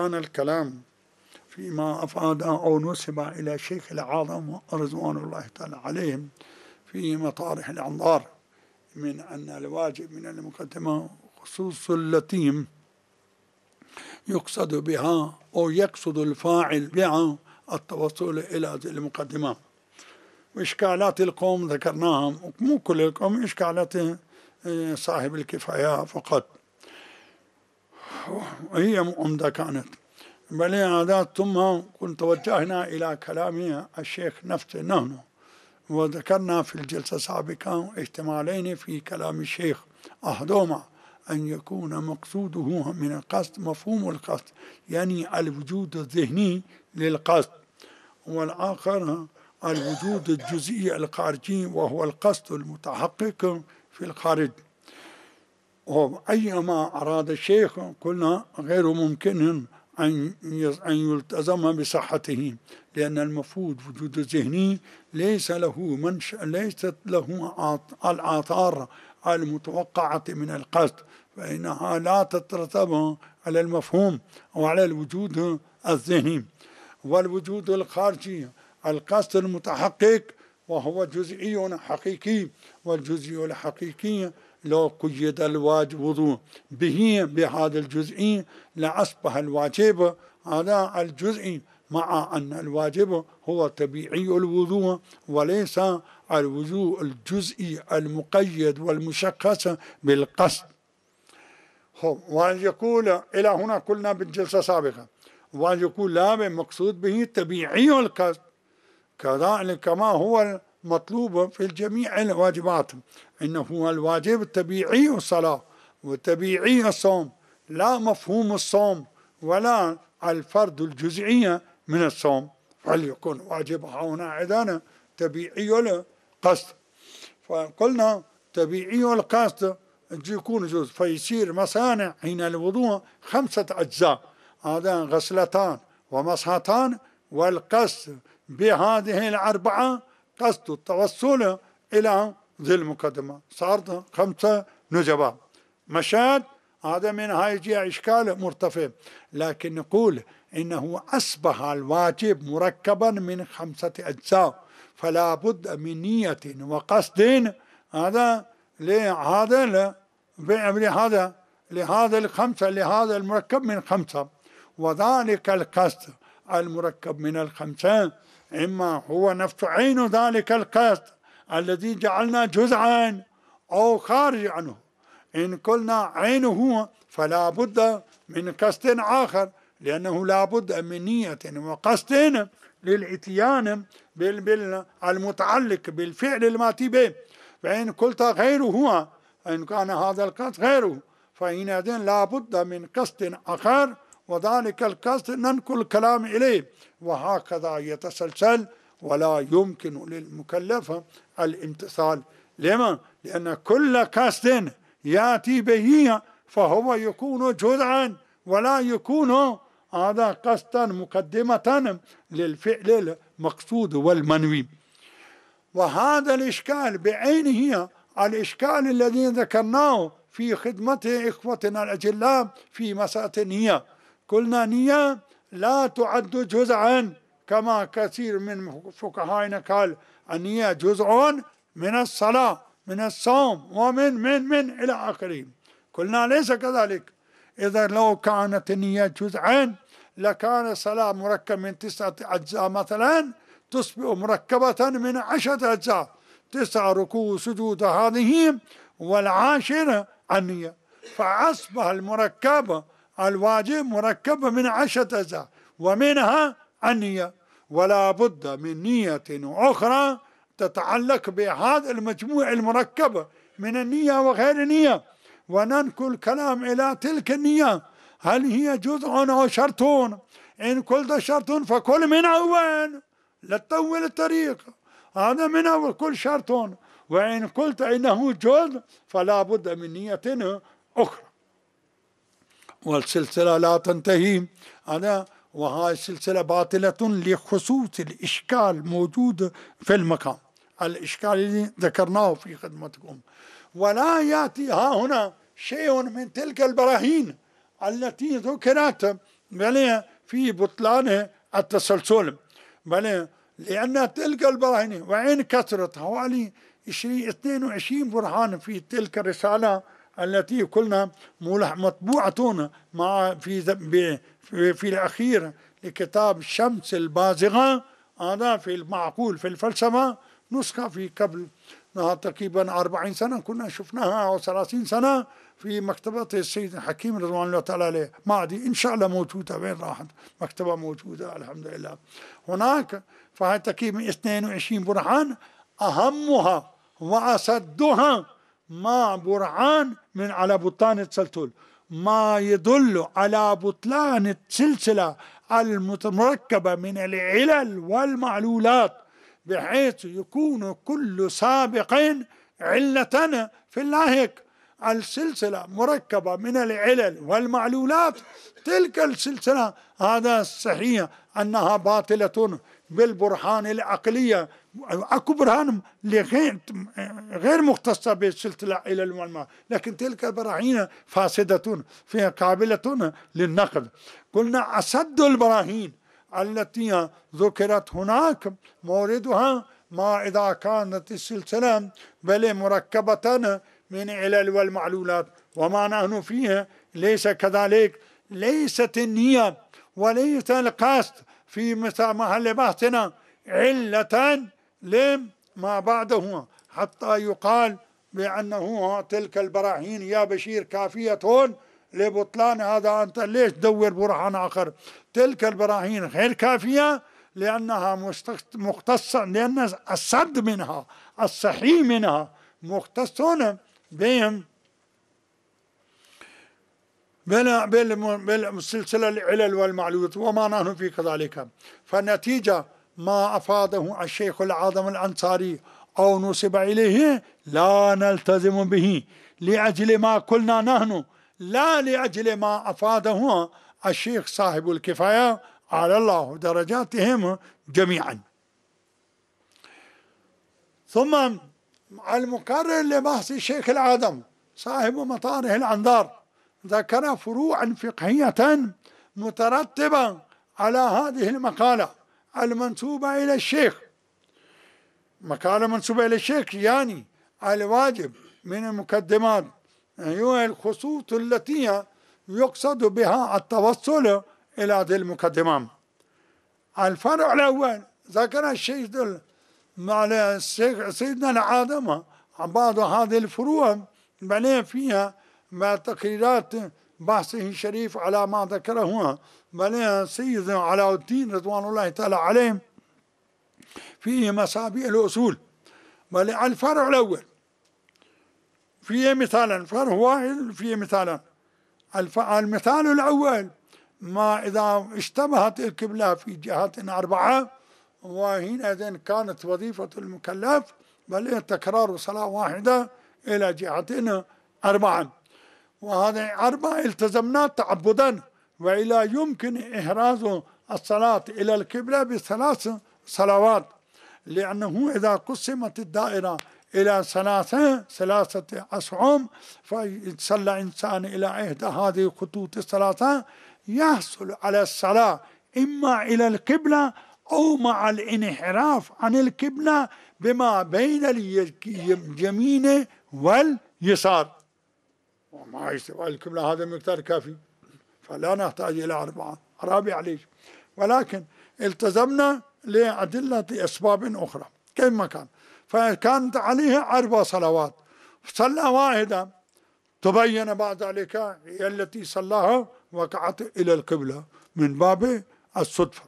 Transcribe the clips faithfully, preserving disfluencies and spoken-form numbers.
كان الكلام فيما أفاد أو نسب إلى شيخ الأعظم رضوان الله تعالى عليهم في مطارح الأنظار من أن الواجب من المقدمة خصوص اللتيم يقصد بها أو يقصد الفاعل بها التوصل إلى ذي المقدمة. وإشكالات القوم ذكرناها، مو كل القوم، إشكالات صاحب الكفاية فقط هي عمدة كانت. بل هذا ثم كنت توجهنا إلى كلام الشيخ نفسه نحن، وذكرنا في الجلسة السابقة احتمالين في كلام الشيخ، أحدهما أن يكون مقصوده من القصد مفهوم القصد، يعني الوجود الذهني للقصد، والآخر الوجود الجزئي الخارجي وهو القصد المتحقق في الخارج. وأيما أراد الشيخ قلنا غير ممكن أن يلتزم بصحته، لأن المفروض وجود الذهني ليس له منشأ، ليست له الآثار المتوقعة من القصد، فإنها لا تترتب على المفهوم أو على الوجود الذهني. والوجود الخارجي القصد المتحقق وهو جزئي حقيقي، والجزئي الحقيقي لو قيد الواجب به بهذا الجزئي لأصبح الواجب هذا الجزئي، مع أن الواجب هو طبيعي الوضوء وليس الوضوء الجزئي المقيد والمشخص بالقصد. وأن يقول إلى هنا قلنا بالجلسة السابقة، وأن يقول لا مقصود به طبيعي القصد، كذلك كما هو مطلوب في جميع الواجبات، إنه الواجب الطبيعي الصلاة وطبيعي الصوم، لا مفهوم الصوم ولا الفرد الجزئي من الصوم، فليكون واجب هنا أيضا طبيعي القصد. فقلنا طبيعي القصد يكون جزء، فيصير مثلا حين الوضوء خمسة أجزاء، هذا غسلتان ومسحتان، والقصد بهذه الأربعة قصد التوصل إلى ذي المقدمة، صارت خمسة نجبة مشاد. هذا من هاي إشكال مرتفع، لكن نقول إنه أصبح الواجب مركبا من خمسة أجزاء، فلا بد من نية وقصد هذا لهذا لهذا لهذا الخمسة لهذا المركب من خمسة. وذلك القصد المركب من الخمسة إما هو نفس عين ذلك القصد الذي جعلنا جزءا أو خارج عنه. إن قلنا عينه فلا بد من قصد آخر، لأنه لا بد من نية وقصد للإتيان بالمتعلق بالفعل الماتي به. فإن قلت غيره هو، إن كان هذا القصد غيره، فحينئذ لا بد من قصد آخر، وذلك القصد ننقل الكلام إليه، وهكذا يتسلسل، ولا يمكن للمكلف الامتثال. لما؟ لأن كل قصد يأتي به فهو يكون جزءا ولا يكون هذا قصدا مقدمة للفعل المقصود والمنوي. وهذا الإشكال بعينه الإشكال الذي ذكرناه في خدمة إخوتنا الأجلاء في مسألة النية. قلنا نية لا تعد جزءا كما كثير من فقهائنا قال النية جزء من الصلاة من الصوم ومن من من إلى آخره. قلنا ليس كذلك. إذا لو كانت النية جزءا لكان الصلاة مركب من تسعة أجزاء مثلا، تصبح مركبة من عشرة أجزاء، تسعة ركوع سجود هذه، والعاشر النية، فأصبح المركب الواجب مركب من عشرة أجزاء ومنها النية، ولا بد من نية أخرى تتعلق بهذا المجموع المركب من النية وغير النية، وننقل الكلام إلى تلك النية، هل هي جزء أو شرط؟ إن قلت شرط فكل من أول، لا تطول الطريق، هذا من أول كل شرط. وإن قلت إنه جزء فلا بد من نية أخرى، والسلسلة لا تنتهي. هذا وهذه السلسلة باطلة لخصوص الإشكال موجود في المقام، الإشكال الذي ذكرناه في خدمتكم. ولا يأتي ها هنا شيء من تلك البراهين التي ذكرت بل في بطلان التسلسل، بل لأن تلك البراهين وإن كثرت حوالي اثنين وعشرين برهان في تلك الرسالة التي قلنا مطبوعة مع في في, في الأخير لكتاب شمس البازغة، هذا في المعقول في الفلسفة، نسخة في قبل تقريبا أربعين سنة كنا شفناها أو ثلاثين سنة في مكتبة السيد الحكيم رضوان الله تعالى عليه، ما أدري إن شاء الله موجودة، وين راحت؟ مكتبة موجودة الحمد لله هناك. فهي تقريبا اثنين وعشرين برهان، أهمها وأسدها ما برهان من على بطلان التسلسل، ما يدل على بطلان السلسلة المتركبة من العلل والمعلولات، بحيث يكون كل سابق علة في اللاهق. السلسلة مركبة من العلل والمعلولات، تلك السلسلة هذا صحيح أنها باطلة بالبرهان العقلية. أكو برهان غير غير مختصة بالسلسلة العلل والمعلولات، لكن تلك البراهين فاسدة فيها قابلة للنقد. قلنا أسد البراهين التي ذكرت هناك موردها ما إذا كانت السلسلة بل مركبة من علل والمعلولات، وما نحن فيها ليس كذلك. ليست النية وليس القصد في محل بحثنا علة لما بعده حتى يقال بأنه تلك البراهين يا بشير كافية لبطلان هذا. أنت ليش تدور برهان آخر؟ تلك البراهين غير كافية لأنها مختصة، لأن الصد منها الصحيح منها مختصون بهم بالسلسلة العلل والمعلولات، وما نحن في كذلك. فالنتيجة ما أفاده الشيخ العظم الأنصاري أو نسب إليه لا نلتزم به لأجل ما قلنا نحن، لا لأجل ما أفاده الشيخ صاحب الكفاية على الله درجاتهم جميعا. ثم المقرر لبحث الشيخ العظم صاحب مطاره الأنظار ذكر فروعا فقهية مترتبة على هذه المقالة المنسوبة إلى الشيخ. مقالة منسوبة إلى الشيخ يعني الواجب من المقدمات هي الخصوص التي يقصد بها التوصل إلى هذه المقدمات. الفرع الأول ذكر الشيخ مع سيدنا العظم بعض هذه الفروع بني فيها مع تقريرات بحثه الشريف على ما ذكره بني سيد علاء الدين رضوان الله تعالى عليه فيه مسابيع الأصول. بل الفرع الأول فيه مثالا، فرع واحد فيه مثالا. المثال الأول ما إذا اشتبهت القبلة في جهات أربعة وحينئذ كانت وظيفة المكلف بل تكرار صلاة واحدة إلى جهة أربعة، وهذه أربعة التزمنا تعبدا، وإلا يمكن إحراز الصلاة إلى القبلة بثلاث صلوات، لأنه إذا قسمت الدائرة إلى ثلاثة ثلاثة أسهم فيصلى إنسان إلى إحدى هذه الخطوط الثلاثة يحصل على الصلاة إما إلى القبلة أو مع الانحراف عن القبلة بما بين اليمين واليسار، وما يستوى القبلة هذا مقدار كافي، فلا نحتاج إلى أربعة رابع ليش. ولكن التزمنا لأدلة أسباب أخرى كما كان، فكانت عليها أربع صلوات، صلى واحدة تبين بعد ذلك هي التي صلاها وقعت إلى القبلة من باب الصدفة،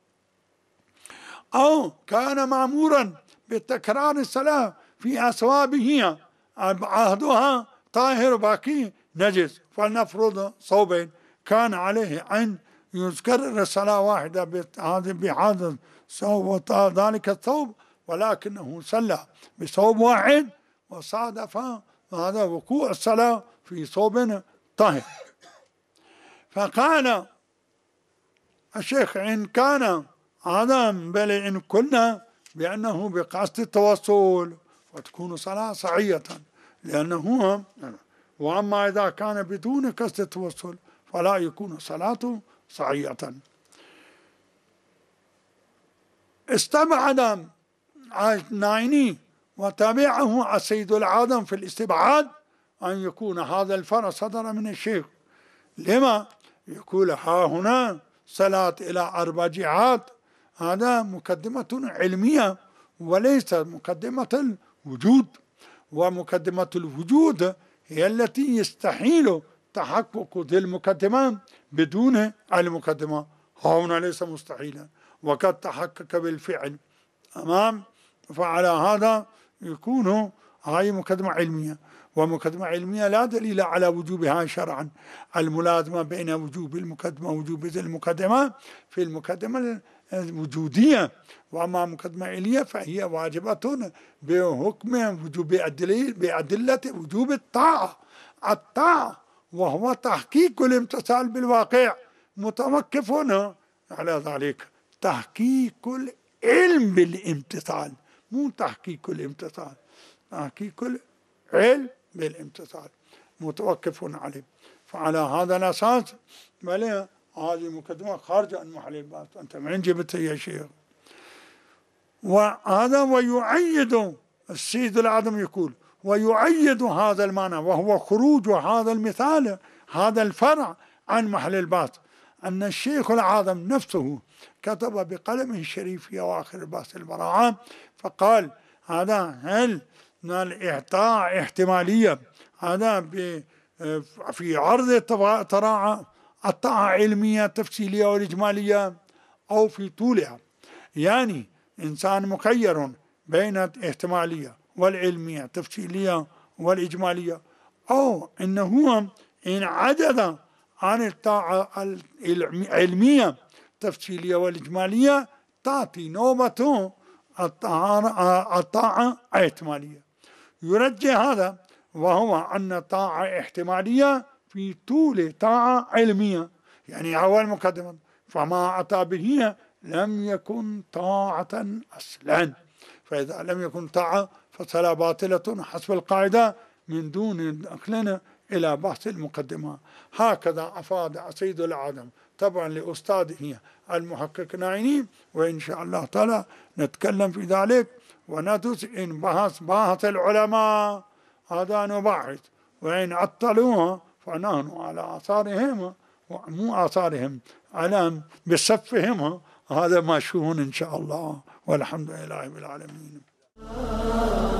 أو كان مأمورا بتكرار الصلاة في أثوابه عهدها طاهر باقي نجس، فلنفرض صوبين كان عليه أن يذكر الصلاة واحدة بهذا الصوب ذلك الثوب، ولكنه صلى بصوب واحد وصادف هذا وقوع الصلاة في صوب طاهر. فقال الشيخ إن كان هذا بل إن كنا بأنه بقصد التوصل وتكون صلاة صحيحة، لأنه وأما إذا كان بدون قصد التوصل فلا يكون صلاة صحيحة. استبعد النايني وتابعه السيد العظم في الاستبعاد أن يكون هذا الفرع صدر من الشيخ. لما؟ يقول ها هنا صلاة إلى أربع جهات، هذا مقدمة علمية وليس مقدمة الوجود، ومقدمة الوجود هي التي يستحيل تحقق ذي المقدمة بدون المقدمة. هنا ليس مستحيلا وقد تحقق بالفعل. تمام. فعلى هذا يكون هاي مقدمة علمية، ومقدمة علمية لا دليل على وجوبها شرعا. الملازمة بين وجوب المقدمة ووجوب ذي المقدمة في المقدمة الوجودية، وأما مقدمة علمية فهي واجبة بحكم وجوب الدليل بأدلة وجوب الطاعة. الطاعة وهو تحقيق الامتثال بالواقع متوقف هنا على ذلك. تحقيق العلم بالامتثال، مو تحقيق الامتثال، تحقيق العلم بالامتثال متوقف عليه. فعلى هذا الأساس بل هذه مقدمة خارجة عن محل البحث. أنت من جبتها يا شيخ؟ وهذا ويؤيد السيد العظم يقول ويؤيد هذا المعنى وهو خروج هذا المثال هذا الفرع عن محل البحث أن الشيخ العظم نفسه كتب بقلمه الشريف في أواخر البحث البراعة فقال هذا هل من الإعطاء احتمالية هذا في عرض الطاعة الطاعة علمية تفصيلية والإجمالية أو في طولها، يعني إنسان مخير بين الاحتمالية والعلمية التفصيلية والإجمالية، أو إنه إن عجز عن الطاعة العلمية التفصيلية والإجمالية تعطي نوبة الطاعة الاحتمالية. يرجح هذا وهو أن الطاعة احتمالية في طول طاعة علمية، يعني أول مقدمة فما أتى به لم يكن طاعة أصلا، فإذا لم يكن طاعة فصلاة باطلة حسب القاعدة من دون دخلنا إلى بحث المقدمة. هكذا أفاد السيد العظم طبعا لأستاذه المحقق نايني، وإن شاء الله تعالى نتكلم في ذلك وندرس إن بحث بحث العلماء هذا نباحث، وإن عطلوها فنحن على آثارهم ومو آثارهم على بصفهم. هذا مشهور إن شاء الله، والحمد لله رب العالمين.